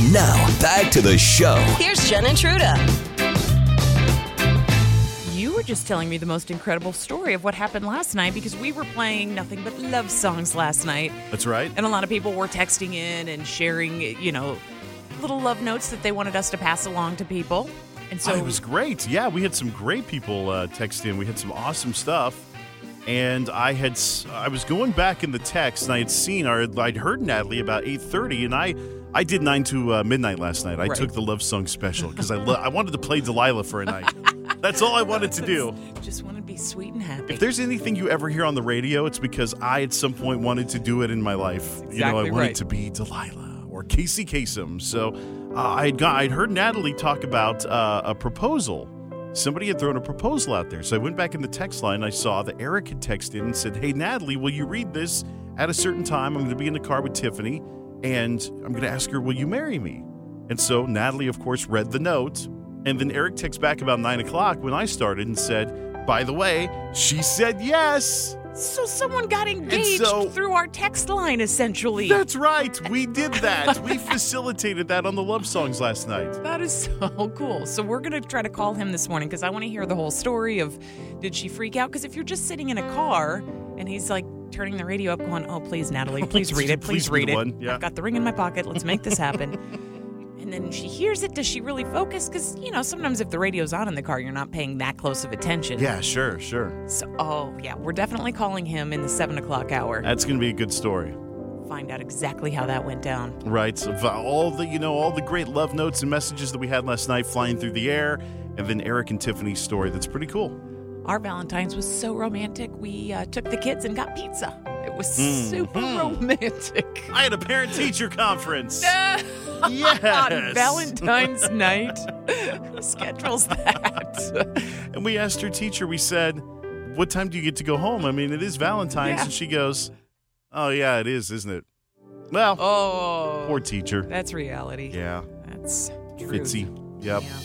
Now, back to the show. Here's Jen and Truda. You were just telling me the most incredible story of what happened last night because we were playing nothing but love songs last night. That's right. And a lot of people were texting in and sharing, little love notes that they wanted us to pass along to people. And so it was great. Yeah, we had some great people text in. We had some awesome stuff. And I was going back in the text, and I had seen, I'd heard Natalie about 8:30, and I did 9 to midnight last night. I took the love song special because I wanted to play Delilah for a night. That's all I wanted to do. Just wanted to be sweet and happy. If there's anything you ever hear on the radio, it's because I at some point wanted to do it in my life. Exactly I wanted to be Delilah or Casey Kasem. So I'd heard Natalie talk about a proposal. Somebody had thrown a proposal out there. So I went back in the text line. And I saw that Eric had texted in and said, "Hey, Natalie, will you read this at a certain time? I'm going to be in the car with Tiffany, and I'm going to ask her, will you marry me?" And so Natalie, of course, read the note. And then Eric texts back about 9 o'clock when I started and said, "By the way, she said yes." So someone got engaged through our text line, essentially. That's right. We did that. We facilitated that on the love songs last night. That is so cool. So we're going to try to call him this morning because I want to hear the whole story of, did she freak out? Because if you're just sitting in a car and he's like turning the radio up going, "Oh, please, Natalie, please read it. Please read it. Yeah. I've got the ring in my pocket. Let's make this happen." And then she hears it. Does she really focus? Because, sometimes if the radio's on in the car, you're not paying that close of attention. Yeah, sure. So, we're definitely calling him in the 7 o'clock hour. That's going to be a good story. Find out exactly how that went down. Right. So all the great love notes and messages that we had last night flying through the air, and then Eric and Tiffany's story. That's pretty cool. Our Valentine's was so romantic. We took the kids and got pizza. It was super romantic. I had a parent-teacher conference. Yes. On Valentine's night. Who schedules that? And we asked her teacher, we said, "What time do you get to go home? I mean, it is Valentine's." Yeah. And she goes, "Oh, yeah, it is, isn't it?" Well, poor teacher. That's reality. Yeah. That's truth. Fitzy. Yep. Yeah.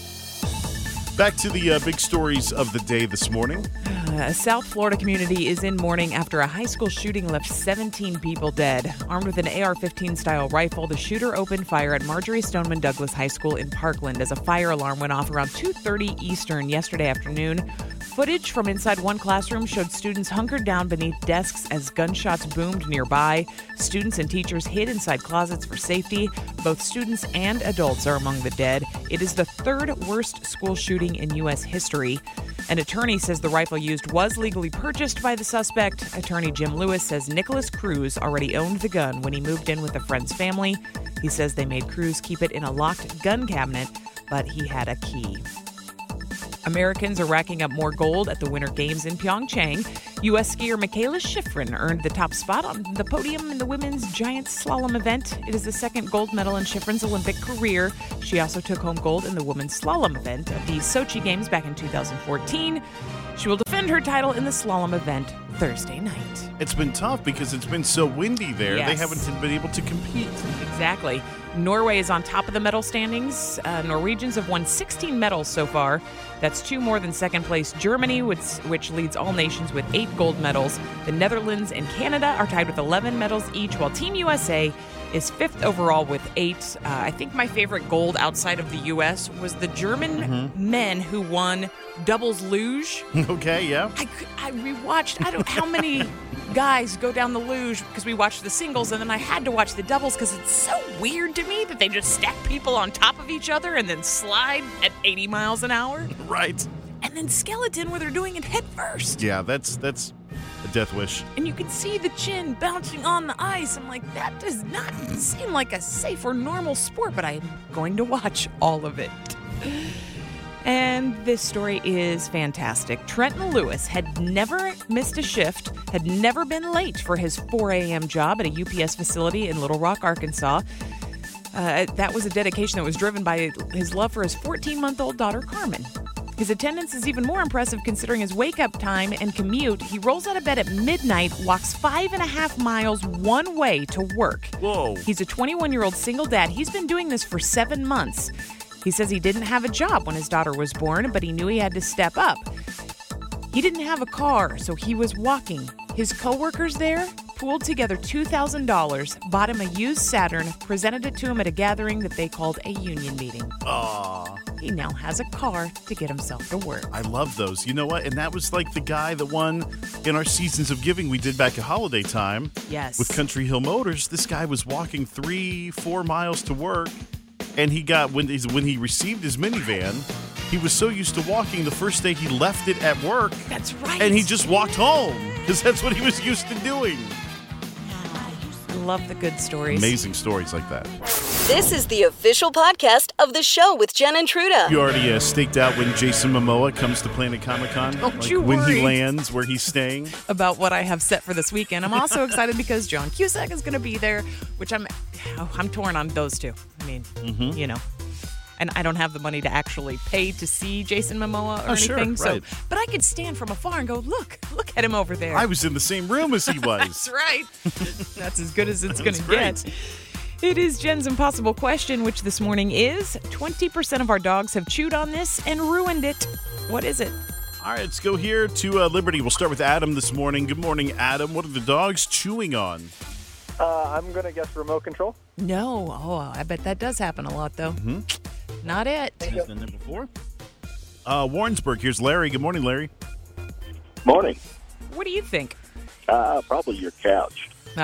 Back to the big stories of the day this morning. A South Florida community is in mourning after a high school shooting left 17 people dead. Armed with an AR-15 style rifle, the shooter opened fire at Marjorie Stoneman Douglas High School in Parkland as a fire alarm went off around 2:30 Eastern yesterday afternoon. Footage from inside one classroom showed students hunkered down beneath desks as gunshots boomed nearby. Students and teachers hid inside closets for safety. Both students and adults are among the dead. It is the third worst school shooting in U.S. history. An attorney says the rifle used was legally purchased by the suspect. Attorney Jim Lewis says Nicholas Cruz already owned the gun when he moved in with a friend's family. He says they made Cruz keep it in a locked gun cabinet, but he had a key. Americans are racking up more gold at the Winter Games in Pyeongchang. U.S. skier Michaela Schifrin earned the top spot on the podium in the women's giant slalom event. It is the second gold medal in Schifrin's Olympic career. She also took home gold in the women's slalom event at the Sochi Games back in 2014. She will defend her title in the slalom event Thursday night. It's been tough because it's been so windy there. Yes. They haven't been able to compete. Exactly. Norway is on top of the medal standings. Norwegians have won 16 medals so far. That's 2 more than second place Germany, which leads all nations with 8 gold medals. The Netherlands and Canada are tied with 11 medals each, while Team USA is 5th overall with 8. I think my favorite gold outside of the U.S. was the German men who won doubles luge. Okay, yeah. I rewatched, I don't know how many guys go down the luge because we watched the singles, and then I had to watch the doubles because it's so weird to me that they just stack people on top of each other and then slide at 80 miles an hour. Right. And then skeleton where they're doing it head first. Yeah, that's a death wish. And you can see the chin bouncing on the ice. I'm like, that does not seem like a safe or normal sport, but I'm going to watch all of it. And this story is fantastic. Trenton Lewis had never missed a shift, had never been late for his 4 a.m. job at a UPS facility in Little Rock, Arkansas. That was a dedication that was driven by his love for his 14-month-old daughter, Carmen. His attendance is even more impressive considering his wake-up time and commute. He rolls out of bed at midnight, walks 5.5 miles one way to work. Whoa. He's a 21-year-old single dad. He's been doing this for 7 months. He says he didn't have a job when his daughter was born, but he knew he had to step up. He didn't have a car, so he was walking. His coworkers there pooled together $2,000, bought him a used Saturn, presented it to him at a gathering that they called a union meeting. Aw. He now has a car to get himself to work. I love those. You know what? And that was like the guy that won in our Seasons of Giving we did back at holiday time. Yes. With Country Hill Motors. This guy was walking 3-4 miles to work, and he got when he received his minivan, he was so used to walking the first day he left it at work. That's right. And he just walked home because that's what he was used to doing. Love the good stories. Amazing stories like that. This is the official podcast of the show with Jen and Truda. You already staked out when Jason Momoa comes to Planet Comic-Con? Don't you when worry. he lands, where he's staying? About what I have set for this weekend. I'm also excited because John Cusack is going to be there, which I'm torn on those two. I mean, you know. And I don't have the money to actually pay to see Jason Momoa or anything. Sure, right. But I could stand from afar and go, look at him over there. I was in the same room as he was. That's right. That's as good as it's going to That's get. It is Jen's impossible question, which this morning is 20% of our dogs have chewed on this and ruined it. What is it? All right, let's go here to Liberty. We'll start with Adam this morning. Good morning, Adam. What are the dogs chewing on? I'm going to guess remote control. No. Oh, I bet that does happen a lot, though. Mm-hmm. Not it. He's done that before. Warrensburg, here's Larry. Good morning, Larry. Morning. What do you think? Probably your couch.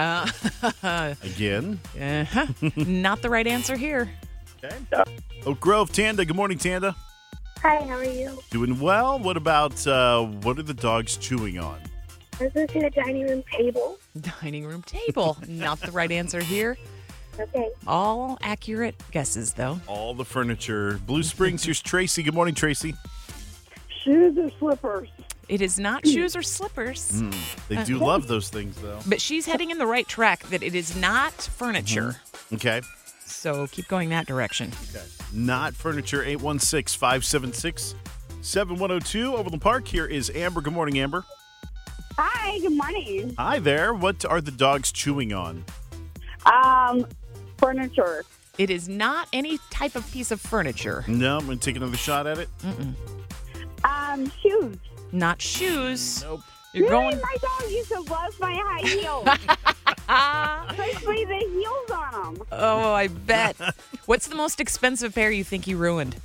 Again. Not the right answer here. Okay. Oak Grove, Tanda. Good morning, Tanda. Hi, how are you? Doing well. What about, what are the dogs chewing on? I was going to say the dining room table. Dining room table. Not the right answer here. Okay. All accurate guesses, though. All the furniture. Blue Springs, here's Tracy. Good morning, Tracy. Shoes or slippers? It is not shoes or slippers. They do love those things, though. But she's heading in the right track that it is not furniture. Okay. So keep going that direction. Okay. Not furniture. 816-576-7102. Overland Park. Here is Amber. Good morning, Amber. Hi, good morning. Hi there. What are the dogs chewing on? Furniture. It is not any type of piece of furniture. No, I'm going to take another shot at it. Shoes. Not shoes. Nope. You're going. My dog used to love my high heels. Especially the heels on them. Oh, I bet. What's the most expensive pair you think you ruined?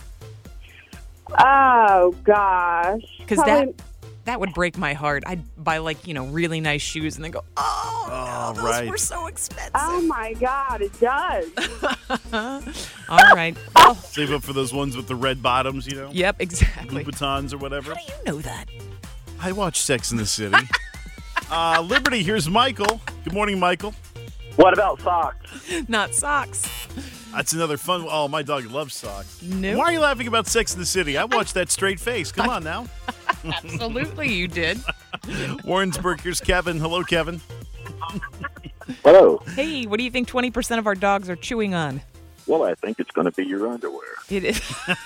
Oh, gosh. Because that would break my heart. I'd buy really nice shoes and then go, no, those right. were so expensive. Oh, my God, it does. All right. Well, Save up for those ones with the red bottoms, you know? yep, exactly. Louboutins or whatever. How do you know that? I watch Sex in the City. Liberty, here's Michael. Good morning, Michael. What about socks? Not socks. That's another fun. Oh, my dog loves socks. Nope. Why are you laughing about Sex in the City? I watched that straight face. Come on now. Absolutely, you did. Warrensburg, here's Kevin. Hello, Kevin. Hello. Hey, what do you think 20% of our dogs are chewing on? Well, I think it's going to be your underwear. It is.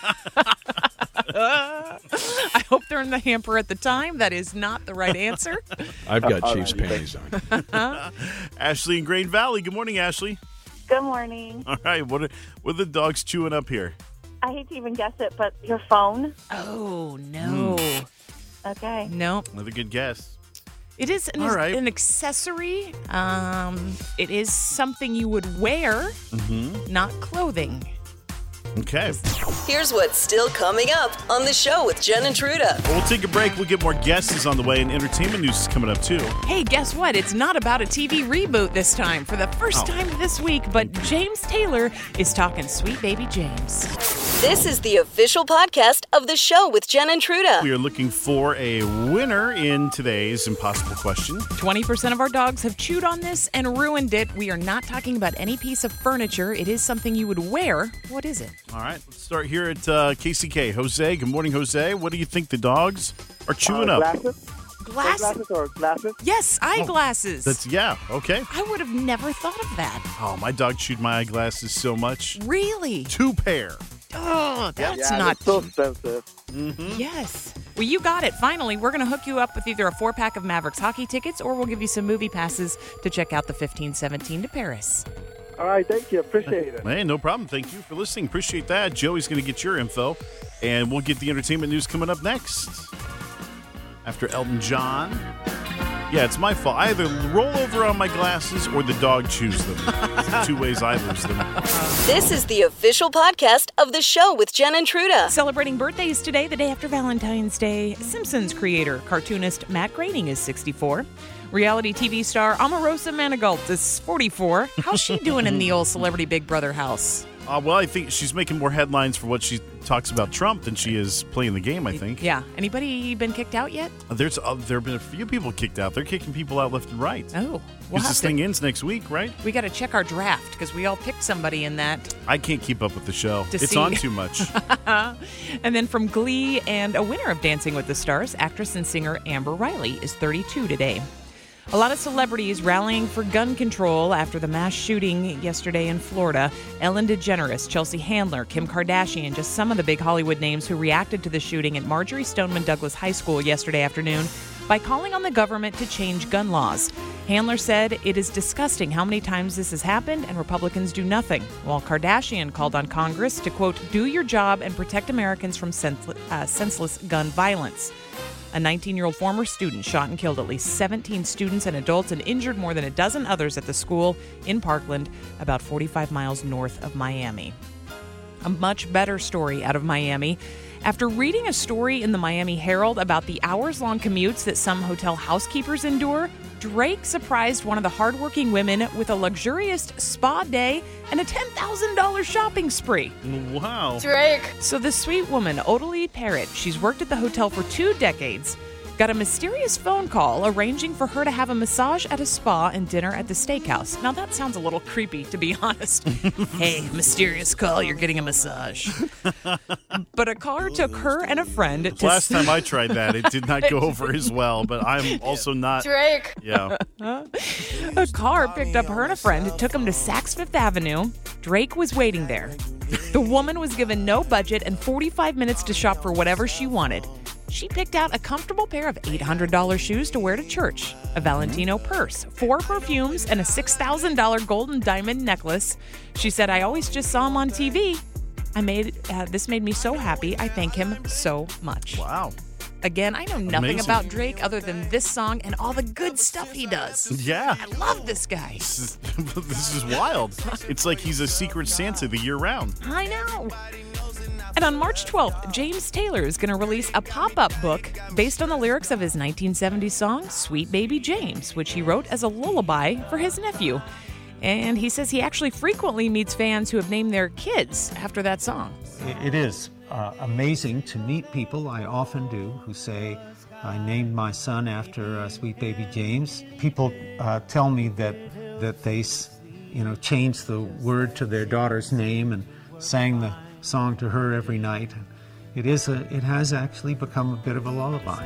I hope they're in the hamper at the time. That is not the right answer. I've got Chiefs panties on. Ashley in Grain Valley. Good morning, Ashley. Good morning. All right. What are the dogs chewing up here? I hate to even guess it, but your phone. Oh, no. Okay. No. Another good guess. It is All right. an accessory. It is something you would wear, not clothing. Okay. Here's what's still coming up on the show with Jen and Truda. Well, we'll take a break. We'll get more guesses on the way, and entertainment news is coming up, too. Hey, guess what? It's not about a TV reboot this time for the first time this week, but James Taylor is talking Sweet Baby James. This is the official podcast of the show with Jen and Truda. We are looking for a winner in today's impossible question. 20% of our dogs have chewed on this and ruined it. We are not talking about any piece of furniture. It is something you would wear. What is it? All right, let's start here at KCK. Jose, good morning, Jose. What do you think the dogs are chewing up? Glasses? Glasses? Or glasses? Yes, eyeglasses. Okay. I would have never thought of that. Oh, my dog chewed my eyeglasses so much. Really? 2 pair. Oh, that's Yeah, not... it's so expensive. Yes. Well, you got it. Finally, we're going to hook you up with either a 4-pack of Mavericks hockey tickets or we'll give you some movie passes to check out the 15-17 to Paris. All right, thank you. Appreciate it. Hey, no problem. Thank you for listening. Appreciate that. Joey's going to get your info, and we'll get the entertainment news coming up next. After Elton John, Yeah, it's my fault. I either roll over on my glasses or the dog chews them. It's the two ways I lose them. This is the official podcast of the show with Jen and Truda. Celebrating birthdays today, the day after Valentine's Day. Simpsons creator, cartoonist Matt Groening is 64. Reality TV star Omarosa Manigault is 44. How's she doing in the old celebrity Big Brother house? Well, I think she's making more headlines for what she talks about Trump than she is playing the game, I think. Yeah. Anybody been kicked out yet? There have been a few people kicked out. They're kicking people out left and right. Oh. Because this thing ends next week, right? We got to check our draft because we all picked somebody in that. I can't keep up with the show. It's see. on too much. And then from Glee and a winner of Dancing with the Stars, actress and singer Amber Riley is 32 today. A lot of celebrities rallying for gun control after the mass shooting yesterday in Florida. Ellen DeGeneres, Chelsea Handler, Kim Kardashian, just some of the big Hollywood names who reacted to the shooting at Marjory Stoneman Douglas High School yesterday afternoon by calling on the government to change gun laws. Handler said, "It is disgusting how many times this has happened and Republicans do nothing," while Kardashian called on Congress to, quote, "do your job and protect Americans from senseless gun violence." A 19-year-old former student shot and killed at least 17 students and adults and injured more than a dozen others at the school in Parkland, about 45 miles north of Miami. A much better story out of Miami. After reading a story in the Miami Herald about the hours-long commutes that some hotel housekeepers endure, Drake surprised one of the hardworking women with a luxurious spa day and a $10,000 shopping spree. Wow. Drake. So the sweet woman, Odalie Parrott, she's worked at the hotel for 2 decades, got a mysterious phone call arranging for her to have a massage at a spa and dinner at the steakhouse. Now that sounds a little creepy, to be honest. Hey, mysterious call, you're getting a massage. But a caller took her and a friend to... Last time I tried that, it did not go over as well, but I'm also not... Drake. Yeah. A car picked up her and a friend, took them to Saks Fifth Avenue. Drake was waiting there. The woman was given no budget and 45 minutes to shop for whatever she wanted. She picked out a comfortable pair of $800 shoes to wear to church, a Valentino purse, 4 perfumes, and a $6,000 golden diamond necklace. She said, "I always just saw him on TV. This made me so happy. I thank him so much." Wow. Again, I know nothing Amazing. about Drake other than this song and all the good stuff he does. Yeah. I love this guy. This is wild. It's like he's a secret Santa the year round. I know. And on March 12th, James Taylor is going to release a pop-up book based on the lyrics of his 1970s song, Sweet Baby James, which he wrote as a lullaby for his nephew. And he says he actually frequently meets fans who have named their kids after that song. It is amazing to meet people, I often do, who say, "I named my son after Sweet Baby James." People tell me that they changed the word to their daughter's name and sang the song to her every night. It has actually become a bit of a lullaby.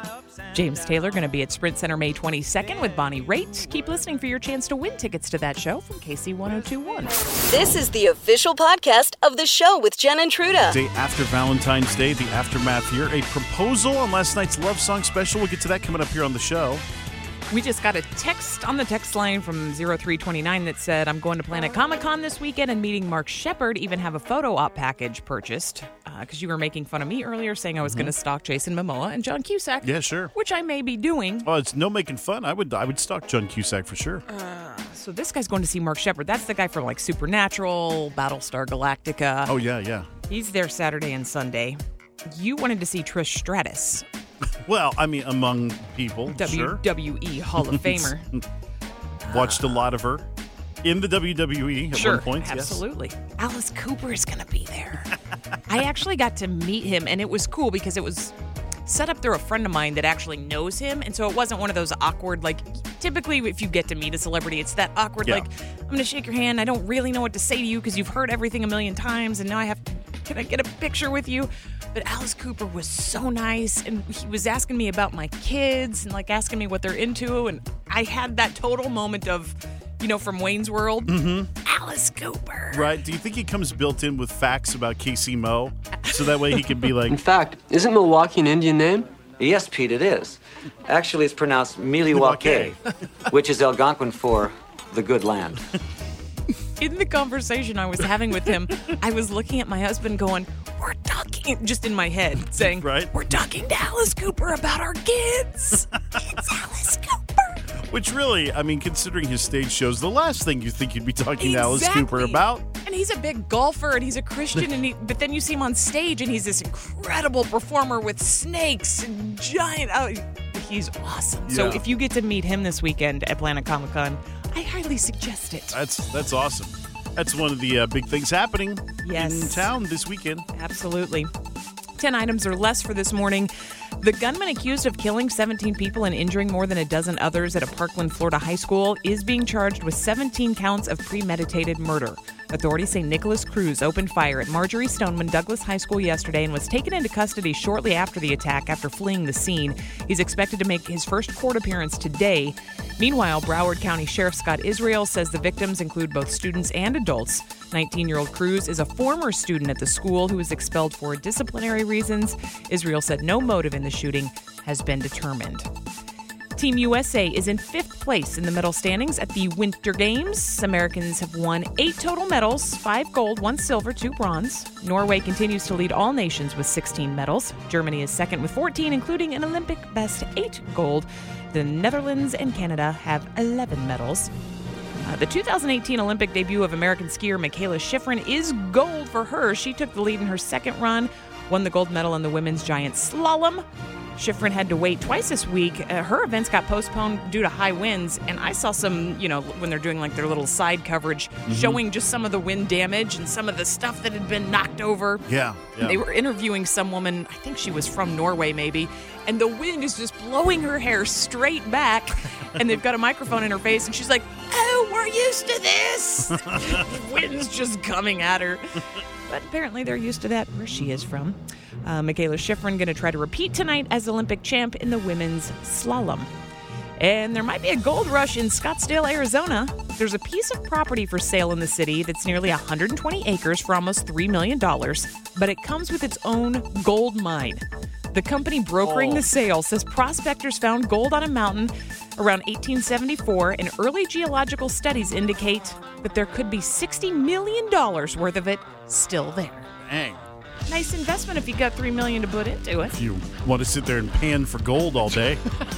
James Taylor going to be at Sprint Center May 22nd with Bonnie Raitt. Keep listening for your chance to win tickets to that show from KC 1021. This is the official podcast of the show with Jen and Truda. Day after Valentine's Day, the aftermath here. A proposal on last night's Love Song Special. We'll get to that coming up here on the show. We just got a text on the text line from 0329 that said, "I'm going to Planet Comic-Con this weekend and meeting Mark Shepard, even have a photo op package purchased." Because you were making fun of me earlier saying I was going to stalk Jason Momoa and John Cusack. Yeah, sure. Which I may be doing. Oh, it's no making fun. I would stalk John Cusack for sure. So this guy's going to see Mark Shepard. That's the guy from like Supernatural, Battlestar Galactica. Oh, yeah. He's there Saturday and Sunday. You wanted to see Trish Stratus. Well, I mean, among people, sure. WWE Hall of Famer. Watched a lot of her in the WWE at one point. Absolutely. Yes. Alice Cooper is going to be there. I actually got to meet him, and it was cool because it was set up through a friend of mine that actually knows him, and so it wasn't one of those awkward, like, typically if you get to meet a celebrity, it's that awkward, like, I'm going to shake your hand, I don't really know what to say to you because you've heard everything a million times, and now can I get a picture with you? But Alice Cooper was so nice, and he was asking me about my kids and, like, asking me what they're into, and I had that total moment of, from Wayne's World, Alice Cooper. Right. Do you think he comes built in with facts about Casey Mo? So that way he can be like... In fact, isn't Milwaukee an Indian name? Yes, Pete, it is. Actually, it's pronounced Milwaukee, which is Algonquin for the good land. In the conversation I was having with him, I was looking at my husband going, we're talking, just in my head, saying, right? We're talking to Alice Cooper about our kids. It's Alice Cooper. Which really, I mean, considering his stage shows, the last thing you think you'd be talking to Alice Cooper about. And he's a big golfer, and he's a Christian, but then you see him on stage, and he's this incredible performer with snakes and giant. Oh, he's awesome. Yeah. So if you get to meet him this weekend at Planet Comic-Con, I highly suggest it. That's awesome. That's one of the big things happening in town this weekend. Absolutely. 10 items or less for this morning. The gunman accused of killing 17 people and injuring more than a dozen others at a Parkland, Florida high school is being charged with 17 counts of premeditated murder. Authorities say Nicholas Cruz opened fire at Marjorie Stoneman Douglas High School yesterday and was taken into custody shortly after the attack after fleeing the scene. He's expected to make his first court appearance today. Meanwhile, Broward County Sheriff Scott Israel says the victims include both students and adults. 19-year-old Cruz is a former student at the school who was expelled for disciplinary reasons. Israel said no motive in the shooting has been determined. Team USA is in 5th place in the medal standings at the Winter Games. Americans have won 8 total medals, 5 gold, 1 silver, 2 bronze. Norway continues to lead all nations with 16 medals. Germany is second with 14, including an Olympic best 8 gold. The Netherlands and Canada have 11 medals. The 2018 Olympic debut of American skier Michaela Schifrin is gold for her. She took the lead in her second run, won the gold medal in the women's giant slalom. Schifrin had to wait twice this week. Her events got postponed due to high winds, and I saw some, when they're doing like their little side coverage, showing just some of the wind damage and some of the stuff that had been knocked over. Yeah. They were interviewing some woman, I think she was from Norway maybe, and the wind is just blowing her hair straight back, and they've got a microphone in her face, and she's like, "Oh, we're used to this." The wind's just coming at her. But apparently they're used to that where she is from. Michaela Schifrin going to try to repeat tonight as Olympic champ in the women's slalom. And there might be a gold rush in Scottsdale, Arizona. There's a piece of property for sale in the city that's nearly 120 acres for almost $3 million, but it comes with its own gold mine. The company brokering the sale says prospectors found gold on a mountain around 1874, and early geological studies indicate that there could be $60 million worth of it still there. Dang. Nice investment if you got $3 million to put into it. If you want to sit there and pan for gold all day,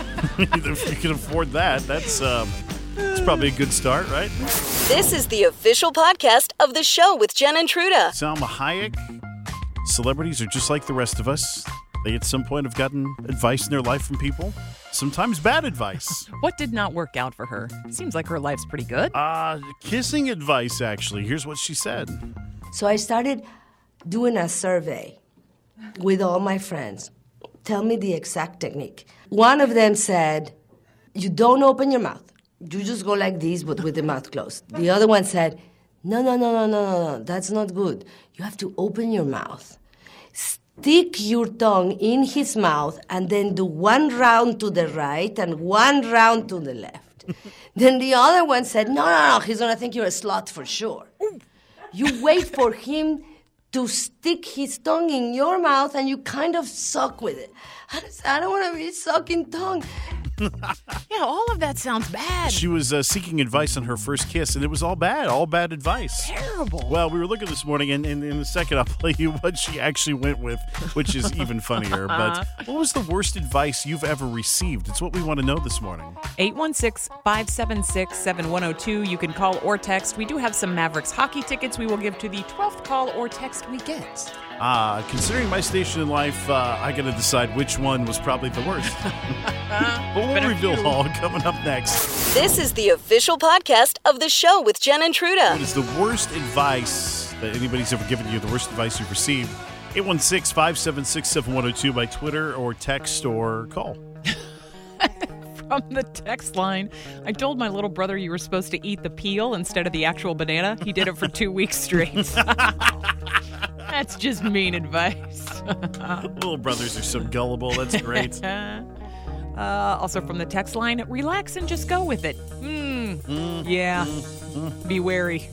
if you can afford that, that's probably a good start, right? This is the official podcast of the show with Jen and Truda. Salma Hayek. Celebrities are just like the rest of us. They at some point have gotten advice in their life from people. Sometimes bad advice. What did not work out for her? Seems like her life's pretty good. Kissing advice, actually. Here's what she said. So I started doing a survey with all my friends. Tell me the exact technique. One of them said, you don't open your mouth. You just go like this, but with the mouth closed. The other one said, no, that's not good. You have to open your mouth. Stick your tongue in his mouth and then do 1 round to the right and 1 round to the left. Then the other one said, no, he's going to think you're a slut for sure. You wait for him to stick his tongue in your mouth and you kind of suck with it. I don't want to be sucking tongue. Yeah, all of that sounds bad. She was seeking advice on her first kiss, and it was all bad advice. Terrible. Well, we were looking this morning, and in a second I'll play you what she actually went with, which is even funnier. But what was the worst advice you've ever received? It's what we want to know this morning. 816-576-7102. You can call or text. We do have some Mavericks hockey tickets we will give to the 12th call or text we get. Considering my station in life, I got to decide which one was probably the worst. But we'll reveal all coming up next. This is the official podcast of the show with Jen and Truda. What is the worst advice that anybody's ever given you, the worst advice you've received? 816-576-7102 by Twitter or text or call. From the text line, I told my little brother you were supposed to eat the peel instead of the actual banana. He did it for 2 weeks straight. That's just mean advice. Little brothers are so gullible. That's great. Also from the text line, relax and just go with it. Yeah. Be wary.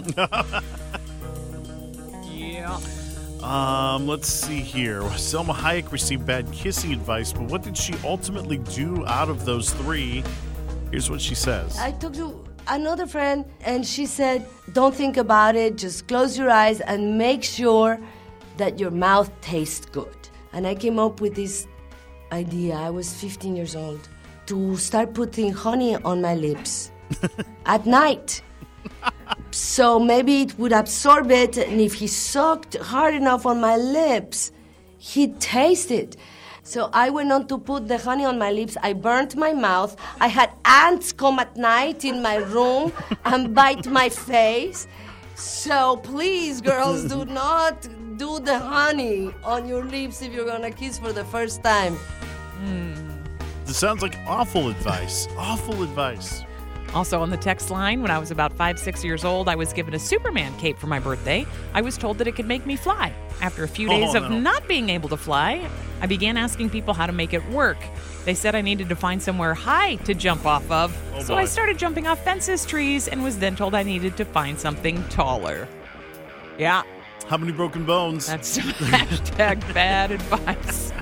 Yeah. Let's see here. Salma Hayek received bad kissing advice, but what did she ultimately do out of those 3? Here's what she says. I talked to another friend, and she said, don't think about it. Just close your eyes and make sure that your mouth tastes good. And I came up with this idea. I was 15 years old. to start putting honey on my lips at night. So maybe it would absorb it, and if he sucked hard enough on my lips, he'd taste it. So I went on to put the honey on my lips. I burnt my mouth. I had ants come at night in my room and bite my face. So please, girls, do not do the honey on your lips if you're going to kiss for the first time. This sounds like awful advice. Awful advice. Also on the text line, when I was about 5-6 years old, I was given a Superman cape for my birthday. I was told that it could make me fly. After a few days of not being able to fly, I began asking people how to make it work. They said I needed to find somewhere high to jump off of. So I started jumping off fences, trees, and was then told I needed to find something taller. Yeah. How many broken bones? That's hashtag bad advice.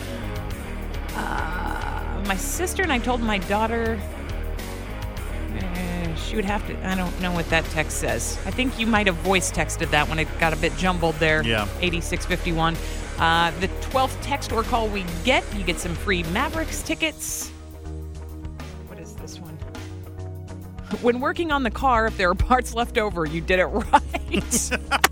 My sister and I told my daughter... she would have to, I don't know what that text says. I think you might have voice texted that when it got a bit jumbled there. Yeah. 8651. The 12th text or call we get, you get some free Mavericks tickets. What is this one? When working on the car, if there are parts left over, you did it right.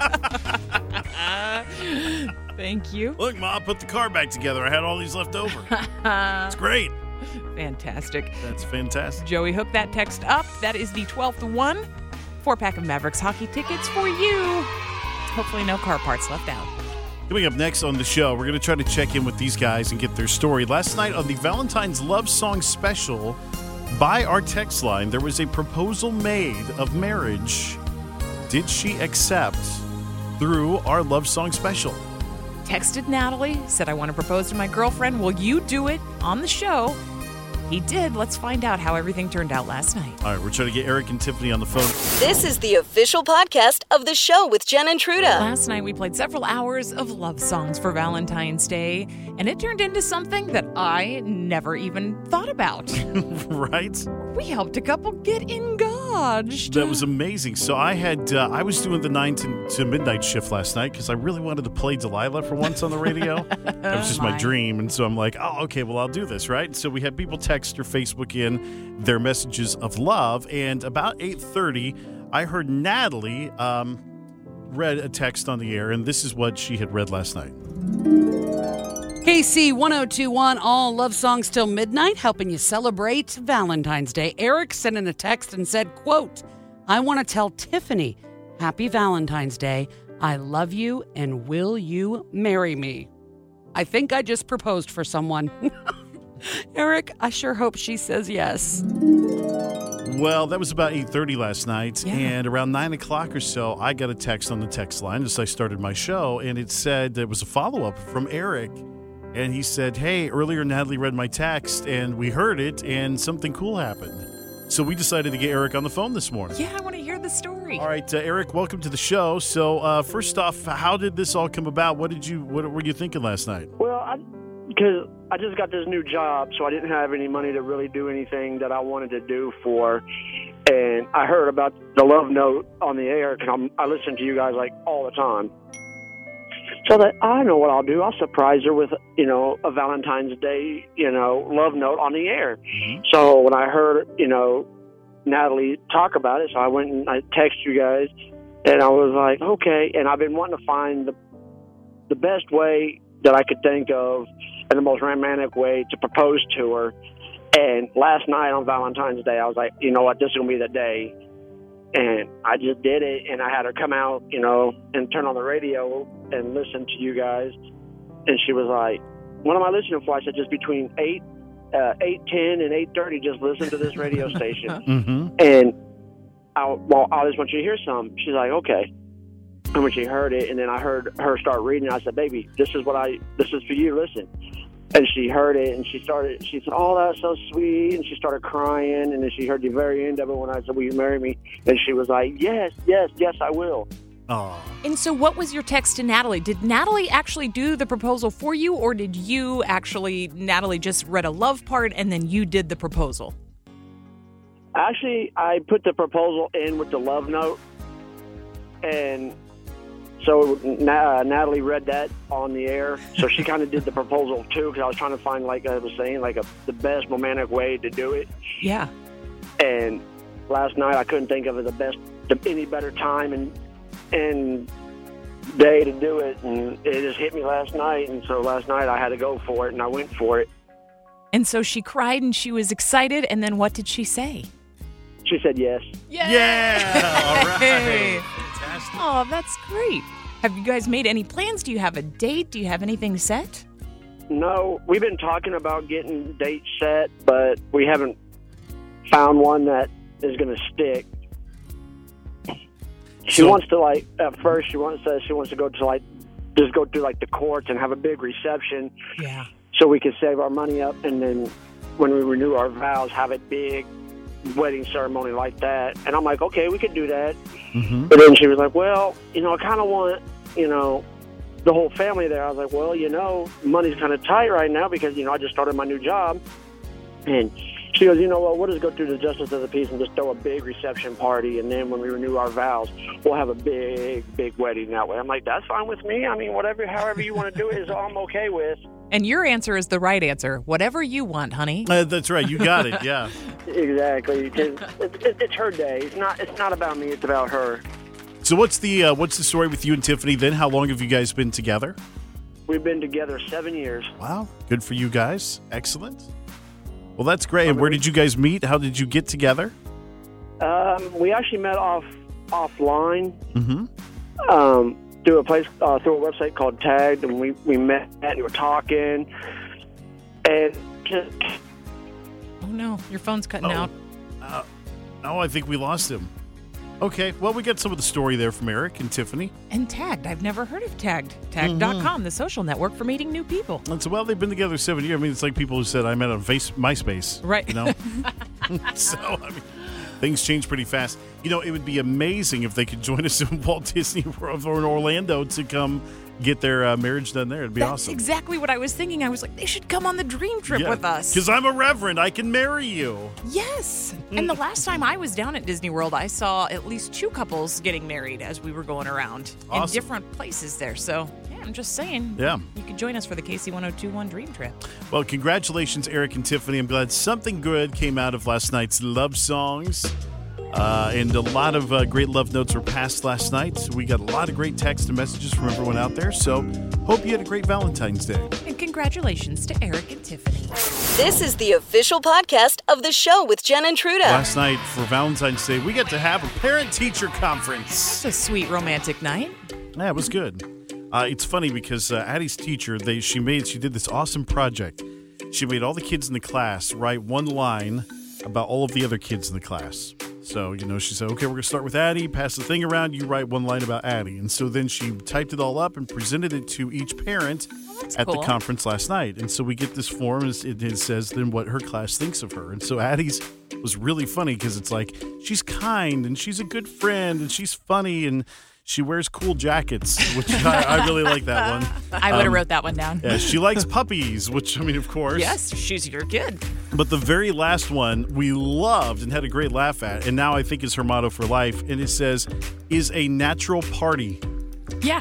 Thank you. Look, Ma, I put the car back together. I had all these left over. It's great. Fantastic. That's fantastic. Joey hooked that text up. That is the 12th one. 4-pack of Mavericks hockey tickets for you. Hopefully no car parts left out. Coming up next on the show, we're going to try to check in with these guys and get their story. Last night on the Valentine's Love Song Special, by our text line, there was a proposal made of marriage. Did she accept through our Love Song Special? Texted Natalie, said, I want to propose to my girlfriend. Will you do it on the show? He did. Let's find out how everything turned out last night. All right, we're trying to get Eric and Tiffany on the phone. This is the official podcast of the show with Jen and Truda. Last night we played several hours of love songs for Valentine's Day, and it turned into something that I never even thought about. Right? We helped a couple get engaged. That was amazing. So I was doing the 9 to midnight shift last night because I really wanted to play Delilah for once on the radio. That was just my dream. And so I'm like, oh, okay, well, I'll do this, right? So we had people text or Facebook in their messages of love. And about 8:30, I heard Natalie read a text on the air, and this is what she had read last night. KC 1021, all love songs till midnight, helping you celebrate Valentine's Day. Eric sent in a text and said, quote, I want to tell Tiffany, happy Valentine's Day. I love you, and will you marry me? I think I just proposed for someone. Eric, I sure hope she says yes. Well, that was about 8:30 last night, Yeah. and around 9 o'clock or so, I got a text on the text line as I started my show, and it said there was a follow-up from Eric, and he said, hey, earlier Natalie read my text, and we heard it, and something cool happened. So we decided to get Eric on the phone this morning. Yeah, I want to hear the story. All right, Eric, welcome to the show. So first off, how did this all come about? What were you thinking last night? Well, because I just got this new job, so I didn't have any money to really do anything that I wanted to do for. And I heard about the love note on the air because I listen to you guys like all the time. So that I know what I'll do. I'll surprise her with, a Valentine's Day, love note on the air. Mm-hmm. So when I heard, Natalie talk about it, so I went and I texted you guys, and I was like, okay. And I've been wanting to find the best way that I could think of and the most romantic way to propose to her. And last night on Valentine's Day, I was like, you know what, this is going to be the day. And I just did it, and I had her come out, and turn on the radio and listen to you guys. And she was like, what am I listening for? I said, just between 8:10 and 8:30, just listen to this radio station. Mm-hmm. And I just want you to hear some. She's like, okay. And when she heard it, and then I heard her start reading, I said, baby, this is for you, listen. And she heard it, and she said, oh, that's so sweet. And she started crying, and then she heard the very end of it when I said, will you marry me? And she was like, yes, I will. Oh. And so what was your text to Natalie? Did Natalie actually do the proposal for you, or did you actually, Natalie just read a love part and then you did the proposal? Actually, I put the proposal in with the love note, and So Natalie read that on the air. So she kind of did the proposal too, because I was trying to find, like I was saying, like the best romantic way to do it. Yeah. And last night I couldn't think of any better time and day to do it, and it just hit me last night. And so last night I had to go for it, and I went for it. And so she cried and she was excited. And then what did she say? She said yes. Yeah. All right. Fantastic. Oh, that's great. Have you guys made any plans? Do you have a date? Do you have anything set? No, we've been talking about getting dates set, but we haven't found one that is going to stick. She wants to, like, at first she wants to go to, like, just go through, like, the courts and have a big reception. Yeah. So we could save our money up, and then when we renew our vows, have a big wedding ceremony like that. And I'm like, okay, we could do that. Mm-hmm. But then she was like, well, I kind of want, the whole family there. I was like, well, money's kind of tight right now because, I just started my new job. And she goes, we'll just go through the justice of the peace and just throw a big reception party. And then when we renew our vows, we'll have a big, big wedding that way. I'm like, that's fine with me. I mean, however you want to do it is all I'm okay with. And your answer is the right answer. Whatever you want, honey. That's right. You got it. Yeah. Exactly. It's her day. It's not about me. It's about her. So what's the story with you and Tiffany then? How long have you guys been together? We've been together 7 years. Wow. Good for you guys. Excellent. Well, that's great. And where did you guys meet? How did you get together? We actually met offline. Mm-hmm. Through a website called Tagged, and we met and we were talking, and just... Oh no, your phone's cutting out. I think we lost him. Okay, well, we got some of the story there from Eric and Tiffany. And Tagged, I've never heard of Tagged. Tagged.com, the social network for meeting new people. And so, well, they've been together 7 years. I mean, it's like people who said I met on MySpace. Right. So, I mean, things change pretty fast. It would be amazing if they could join us in Walt Disney World or in Orlando to come get their marriage done there. It'd be awesome. That's exactly what I was thinking. I was like, they should come on the dream trip with us. Because I'm a reverend. I can marry you. Yes. And the last time I was down at Disney World, I saw at least 2 couples getting married as we were going around in different places there. So, yeah, I'm just saying. Yeah. You could join us for the KC1021 Dream Trip. Well, congratulations, Eric and Tiffany. I'm glad something good came out of last night's love songs. And a lot of great love notes were passed last night. We got a lot of great texts and messages from everyone out there. So hope you had a great Valentine's Day. And congratulations to Eric and Tiffany. This is the official podcast of the show with Jen and Truda. Last night for Valentine's Day, we got to have a parent-teacher conference. That's a sweet romantic night. Yeah, it was good. It's funny because Addie's teacher, she did this awesome project. She made all the kids in the class write one line about all of the other kids in the class. So, she said, okay, we're going to start with Addie, pass the thing around, you write one line about Addie. And so then she typed it all up and presented it to each parent at the conference last night. And so we get this form, and it says then what her class thinks of her. And so Addie's was really funny because it's like, she's kind, and she's a good friend, and she's funny, and she wears cool jackets, which I really like that one. I would have wrote that one down. Yeah, she likes puppies, which, of course. Yes, she's your kid. But the very last one we loved and had a great laugh at, and now I think is her motto for life, and it says, is a natural party. Yeah,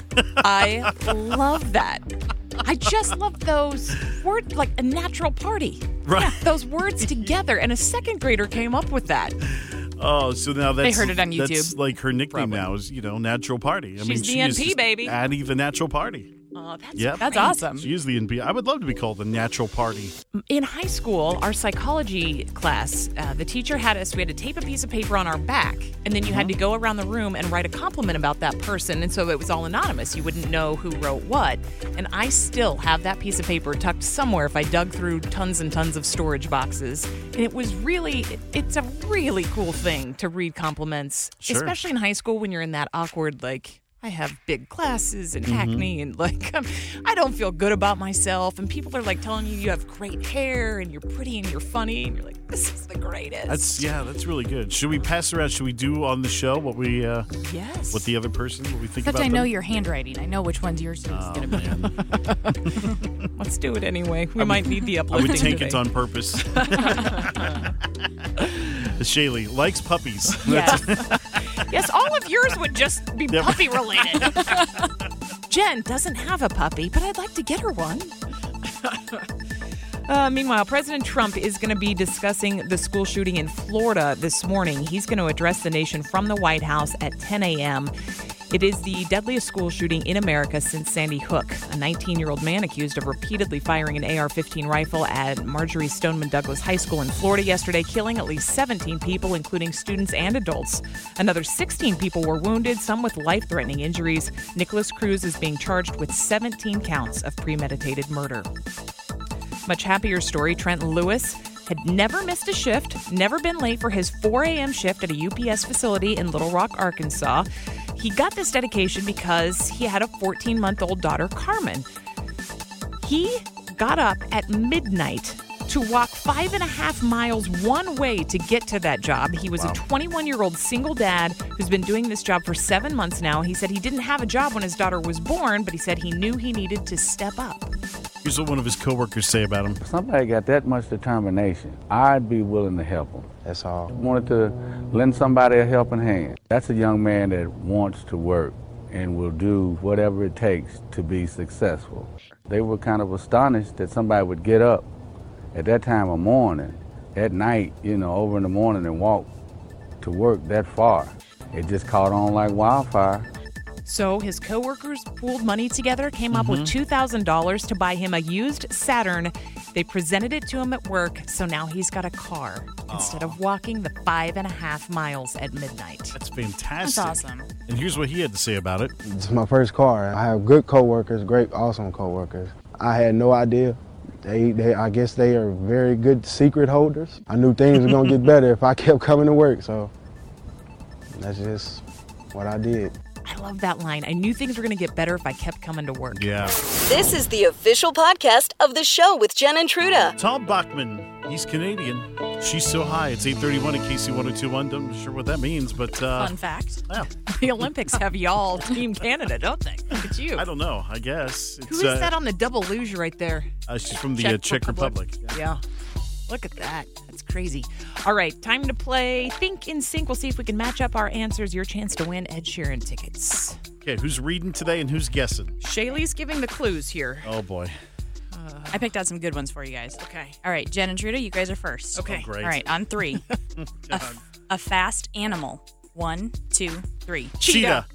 I love that. I just love those words, like a natural party. Right. Yeah, those words together, and a second grader came up with that. Oh, so now they heard it on YouTube. That's like her nickname now is, natural party. She's the NP, baby. Addie the natural party. Oh, that's awesome. She is the NP. I would love to be called the natural party. In high school, our psychology class, the teacher we had to tape a piece of paper on our back, and then you had to go around the room and write a compliment about that person, and so it was all anonymous. You wouldn't know who wrote what. And I still have that piece of paper tucked somewhere if I dug through tons and tons of storage boxes. And it's a really cool thing to read compliments, especially in high school when you're in that awkward, I have big glasses and acne and I don't feel good about myself. And people are telling you have great hair and you're pretty and you're funny. And you're like, this is the greatest. That's really good. Should we pass around? Should we do on the show what we, yes, what the other person, what we think Except about I know them? your handwriting. I know which one's yours is going to be. Let's do it anyway. We might need the uplifting I would take today. it on purpose. Shaylee likes puppies. Yeah. Yes, all of yours would just be puppy related. Jen doesn't have a puppy, but I'd like to get her one. Meanwhile, President Trump is going to be discussing the school shooting in Florida this morning. He's going to address the nation from the White House at 10 a.m. It is the deadliest school shooting in America since Sandy Hook. A 19-year-old man accused of repeatedly firing an AR-15 rifle at Marjory Stoneman Douglas High School in Florida yesterday, killing at least 17 people, including students and adults. Another 16 people were wounded, some with life-threatening injuries. Nicholas Cruz is being charged with 17 counts of premeditated murder. Much happier story, Trent Lewis had never missed a shift, never been late for his 4 a.m. shift at a UPS facility in Little Rock, Arkansas. He got this dedication because he had a 14-month-old daughter, Carmen. He got up at midnight to walk 5.5 miles one way to get to that job. He was a 21-year-old single dad who's been doing this job for 7 months now. He said he didn't have a job when his daughter was born, but he said he knew he needed to step up. Here's what one of his coworkers say about him. Somebody got that much determination, I'd be willing to help them. That's all. Wanted to lend somebody a helping hand. That's a young man that wants to work and will do whatever it takes to be successful. They were kind of astonished that somebody would get up at that time of morning, at night, over in the morning and walk to work that far. It just caught on like wildfire. So his coworkers pooled money together, came up with $2,000 to buy him a used Saturn. They presented it to him at work, so now he's got a car instead of walking the 5.5 miles at midnight. That's fantastic. That's awesome. And here's what he had to say about it. It's my first car. I have good coworkers, great, awesome coworkers. I had no idea. I guess they are very good secret holders. I knew things were gonna get better if I kept coming to work, so that's just what I did. I love that line. I knew things were going to get better if I kept coming to work. Yeah. This is the official podcast of the show with Jen and Truda. Tom Bachman, he's Canadian. She's so high. It's 8:31 at KC1021. I'm not sure what that means, but... Fun fact. Yeah. The Olympics have y'all Team Canada, don't they? Look at you. I don't know. I guess. Who is that on the double luge right there? She's from the Czech Republic. Yeah. Look at that. That's crazy. All right, time to play Think in Sync. We'll see if we can match up our answers. Your chance to win Ed Sheeran tickets. Okay, who's reading today and who's guessing? Shaylee's giving the clues here. Oh, boy. I picked out some good ones for you guys. Okay. All right, Jen and Truda, you guys are first. Okay. Oh, great. All right, on 3. a fast animal. 1, 2, 3. Cheetah.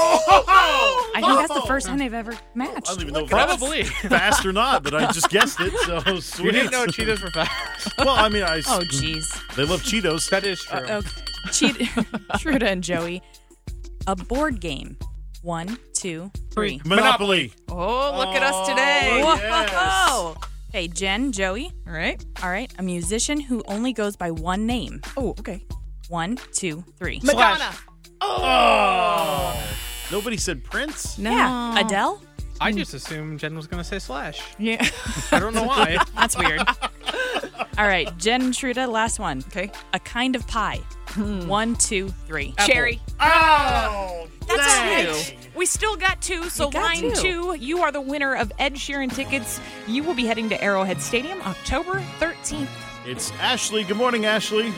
I think that's the first time they've ever matched. I don't even know if Probably. that's fast or not, but I just guessed it, so sweet. You didn't know cheetahs were fast. Well, I mean, Oh, jeez. They love Cheetos. That is true. Okay. Truda and Joey. A board game. 1, 2, 3. Monopoly. Oh, look at us today. Whoa. Yes. Hey, Jen, Joey. All right. All right. A musician who only goes by one name. Oh, okay. 1, 2, 3. Madonna. Oh. Nobody said Prince? No. Yeah. Adele? I just assumed Jen was going to say Slash. Yeah. I don't know why. That's weird. All right. Jen and Truda, last one. Okay. A kind of pie. 1, 2, 3. Cherry. Oh, That's dang. right. We still got 2, so You got line 2. 2, you are the winner of Ed Sheeran tickets. You will be heading to Arrowhead Stadium October 13th. It's Ashley. Good morning, Ashley.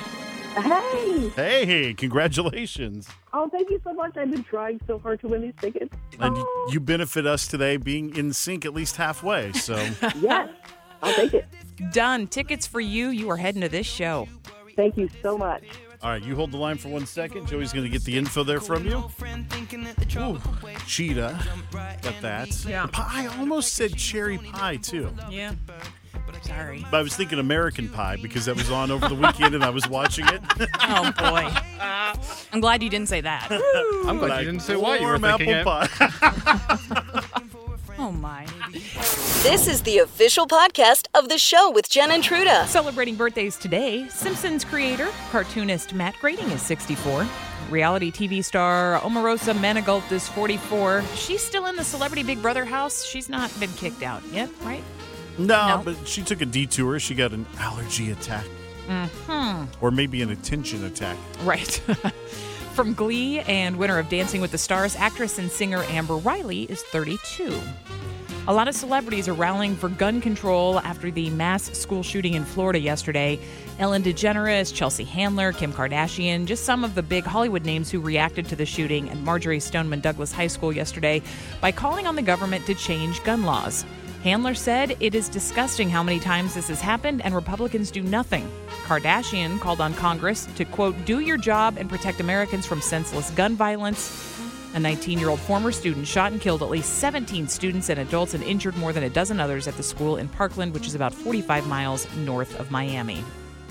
Hey! Hey, congratulations. Oh, thank you so much. I've been trying so hard to win these tickets. And you benefit us today being in sync at least halfway, so. Yes, I'll take it. Done. Tickets for you. You are heading to this show. Thank you so much. All right, you hold the line for 1 second. Joey's going to get the info there from you. Ooh, cheetah. Got that. Yeah. Pie. I almost said cherry pie, too. Yeah. Sorry. But I was thinking American Pie because that was on over the weekend and I was watching it. Oh, boy. I'm glad you didn't say that. I'm glad you didn't say why you were Warm thinking apple it. pie. Oh, my. This is the official podcast of the show with Jen and Truda. Celebrating birthdays today, Simpsons creator, cartoonist Matt Groening is 64. Reality TV star Omarosa Manigault is 44. She's still in the Celebrity Big Brother house. She's not been kicked out yet, right? No, but she took a detour. She got an allergy attack. Mm-hmm. Or maybe an attention attack. Right. From Glee and winner of Dancing with the Stars, actress and singer Amber Riley is 32. A lot of celebrities are rallying for gun control after the mass school shooting in Florida yesterday. Ellen DeGeneres, Chelsea Handler, Kim Kardashian, just some of the big Hollywood names who reacted to the shooting at Marjorie Stoneman Douglas High School yesterday by calling on the government to change gun laws. Handler said it is disgusting how many times this has happened and Republicans do nothing. Kardashian called on Congress to, quote, do your job and protect Americans from senseless gun violence. A 19-year-old former student shot and killed at least 17 students and adults and injured more than a dozen others at the school in Parkland, which is about 45 miles north of Miami.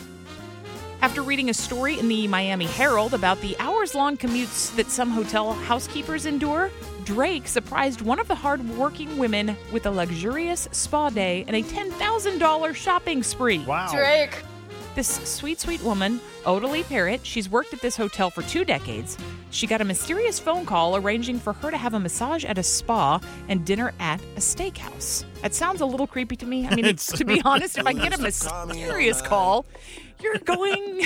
After reading a story in the Miami Herald about the hours-long commutes that some hotel housekeepers endure, Drake surprised one of the hard-working women with a luxurious spa day and a $10,000 shopping spree. Wow. Drake. This sweet, sweet woman, Odalie Parrott, she's worked at this hotel for 2 decades. She got a mysterious phone call arranging for her to have a massage at a spa and dinner at a steakhouse. That sounds a little creepy to me. I mean, to be honest, if I get a mysterious call, you're going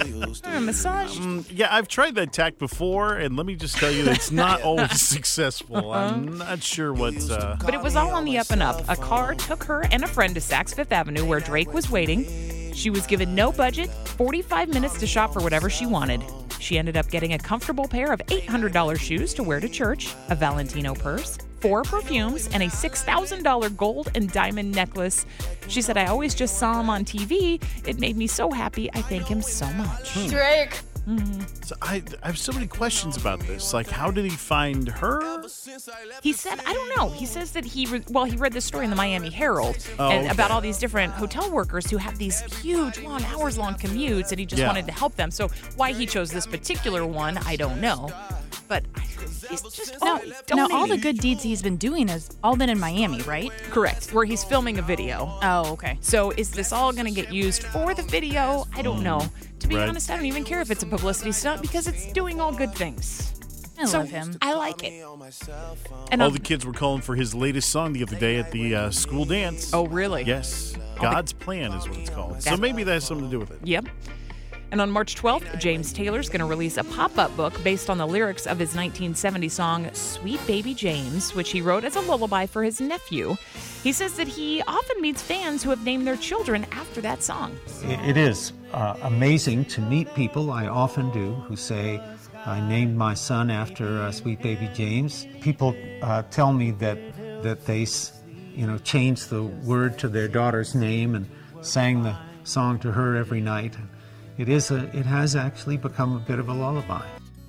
a massage. Yeah, I've tried that tack before, and let me just tell you, it's not always successful. I'm not sure what's... But it was all on the up and up. A car took her and a friend to Saks Fifth Avenue, where Drake was waiting. She was given no budget, 45 minutes to shop for whatever she wanted. She ended up getting a comfortable pair of $800 shoes to wear to church, a Valentino purse, 4 perfumes, and a $6,000 gold and diamond necklace. She said, I always just saw him on TV. It made me so happy. I thank him so much. Drake. So I have so many questions about this. Like, how did he find her? He said, I don't know. He says that he read this story in the Miami Herald about all these different hotel workers who have these huge, long, hours-long commutes, and he just wanted to help them. So why he chose this particular one, I don't know. But he's just now all the good deeds he's been doing has all been in Miami, right? Correct, where he's filming a video. Oh, okay. So is this all going to get used for the video? I don't know. To be honest, I don't even care if it's a publicity stunt because it's doing all good things. I love him. I like it. And all the kids were calling for his latest song the other day at the school dance. Oh, really? Yes. God's Plan is what it's called. So maybe that has something to do with it. Yep. And on March 12th, James Taylor's going to release a pop-up book based on the lyrics of his 1970 song, Sweet Baby James, which he wrote as a lullaby for his nephew. He says that he often meets fans who have named their children after that song. It is amazing to meet people, I often do, who say, I named my son after Sweet Baby James. People tell me that they changed the word to their daughter's name and sang the song to her every night. It has actually become a bit of a lullaby.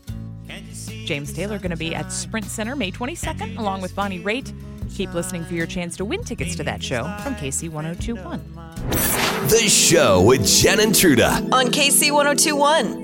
James Taylor going to be at Sprint Center May 22nd, along with Bonnie Raitt. Keep listening for your chance to win tickets to that show from KC 1021. The Show with Jen and Truda on KC 1021.